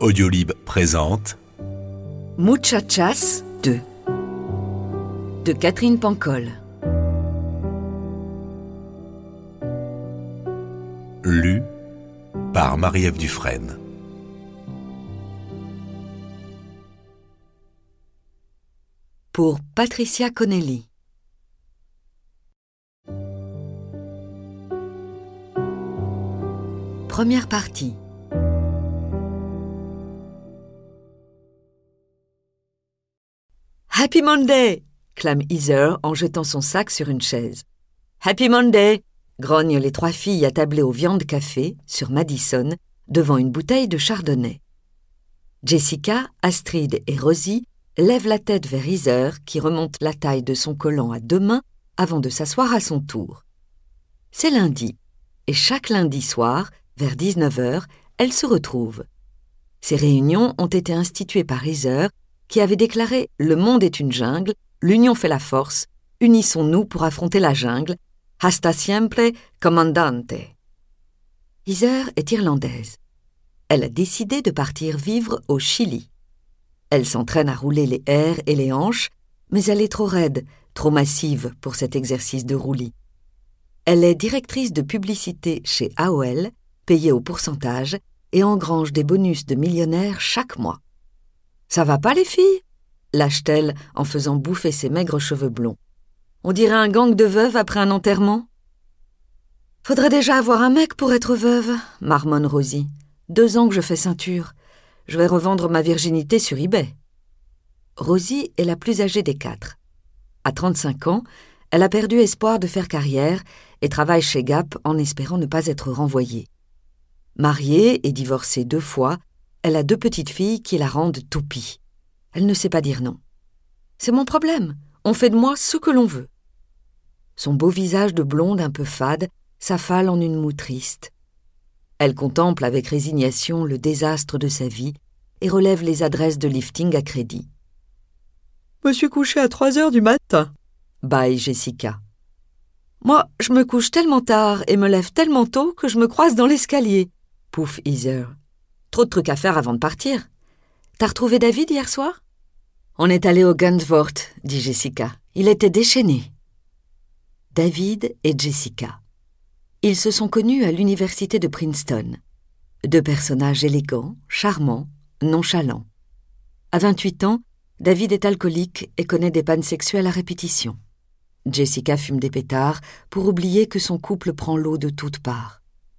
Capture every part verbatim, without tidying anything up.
Audiolib présente Muchachas deux de Catherine Pancol. Lu par Marie-Ève Dufresne. Pour Patricia Connelly. Première partie. Happy Monday! Clame Heather en jetant son sac sur une chaise. Happy Monday! Grognent les trois filles attablées aux viandes café, sur Madison, devant une bouteille de chardonnay. Jessica, Astrid et Rosie lèvent la tête vers Heather qui remonte la taille de son collant à deux mains avant de s'asseoir à son tour. C'est lundi, et chaque lundi soir, vers dix-neuf heures, elles se retrouvent. Ces réunions ont été instituées par Heather, qui avait déclaré « Le monde est une jungle, l'union fait la force, unissons-nous pour affronter la jungle, hasta siempre comandante ». Heather est irlandaise. Elle a décidé de partir vivre au Chili. Elle s'entraîne à rouler les airs et les hanches, mais elle est trop raide, trop massive pour cet exercice de roulis. Elle est directrice de publicité chez A O L, payée au pourcentage, et engrange des bonus de millionnaire chaque mois. « Ça va pas, les filles ?» lâche-t-elle en faisant bouffer ses maigres cheveux blonds. « On dirait un gang de veuves après un enterrement ?»« Faudrait déjà avoir un mec pour être veuve, » marmonne Rosie. « Deux ans que je fais ceinture. Je vais revendre ma virginité sur eBay. » Rosie est la plus âgée des quatre. À trente-cinq ans, elle a perdu espoir de faire carrière et travaille chez Gap en espérant ne pas être renvoyée. Mariée et divorcée deux fois, elle a deux petites filles qui la rendent toupie. Elle ne sait pas dire non. « C'est mon problème. On fait de moi ce que l'on veut. » Son beau visage de blonde un peu fade s'affale en une moue triste. Elle contemple avec résignation le désastre de sa vie et relève les adresses de lifting à crédit. « Me suis couchée à trois heures du matin, » bâille Jessica. « Moi, je me couche tellement tard et me lève tellement tôt que je me croise dans l'escalier, » pouffe Heather. Trop de trucs à faire avant de partir. T'as retrouvé David hier soir ? On est allé au Guntvort, dit Jessica. Il était déchaîné. David et Jessica. Ils se sont connus à l'université de Princeton. Deux personnages élégants, charmants, nonchalants. À vingt-huit ans, David est alcoolique et connaît des pannes sexuelles à répétition. Jessica fume des pétards pour oublier que son couple prend l'eau de toutes parts.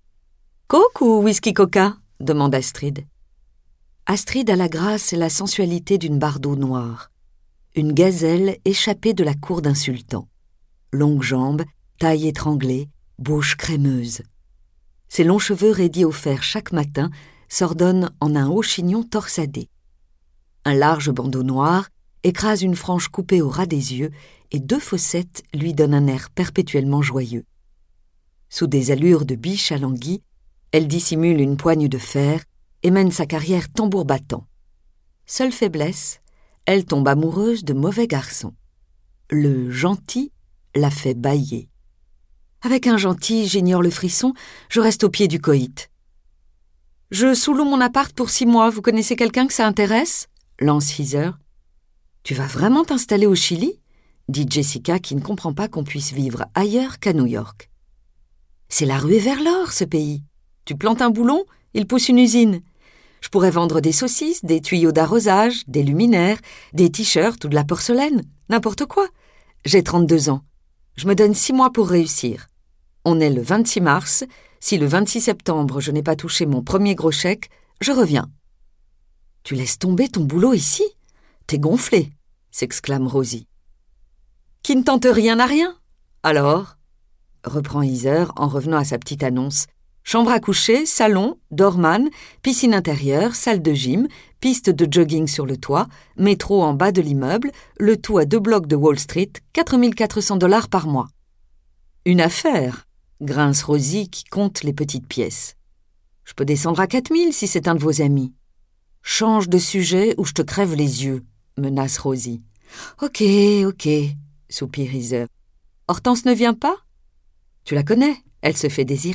« Coke ou whisky coca ?» demande Astrid. Astrid a la grâce et la sensualité d'une bardeau noire. Une gazelle échappée de la cour d'un sultan. Longues jambes, taille étranglée, bouche crémeuse. Ses longs cheveux raidis au fer chaque matin s'ordonnent en un haut chignon torsadé. Un large bandeau noir écrase une frange coupée au ras des yeux et deux fossettes lui donnent un air perpétuellement joyeux. Sous des allures de biche à languille, elle dissimule une poigne de fer et mène sa carrière tambour battant. Seule faiblesse, elle tombe amoureuse de mauvais garçons. Le gentil la fait bâiller. Avec un gentil, j'ignore le frisson, je reste au pied du coït. « Je sous-loue mon appart pour six mois, vous connaissez quelqu'un que ça intéresse ?» lance Heather. « Tu vas vraiment t'installer au Chili ?» dit Jessica qui ne comprend pas qu'on puisse vivre ailleurs qu'à New York. « C'est la ruée vers l'or, ce pays. Tu plantes un boulon, il pousse une usine. Je pourrais vendre des saucisses, des tuyaux d'arrosage, des luminaires, des t-shirts ou de la porcelaine, n'importe quoi. J'ai trente-deux ans. Je me donne six mois pour réussir. On est le vingt-six mars. Si le vingt-six septembre, je n'ai pas touché mon premier gros chèque, je reviens. »« Tu laisses tomber ton boulot ici ? T'es gonflé !» s'exclame Rosie. « Qui ne tente rien n'a rien. Alors ?» reprend Heather en revenant à sa petite annonce. Chambre à coucher, salon, dorman, piscine intérieure, salle de gym, piste de jogging sur le toit, métro en bas de l'immeuble, le tout à deux blocs de Wall Street, quatre mille quatre cents dollars par mois. « Une affaire !» grince Rosie qui compte les petites pièces. « Je peux descendre à quatre mille si c'est un de vos amis. »« Change de sujet ou je te crève les yeux !» menace Rosie. « Ok, ok !» soupire Heather. « Hortense ne vient pas ? Tu la connais, elle se fait désirer. »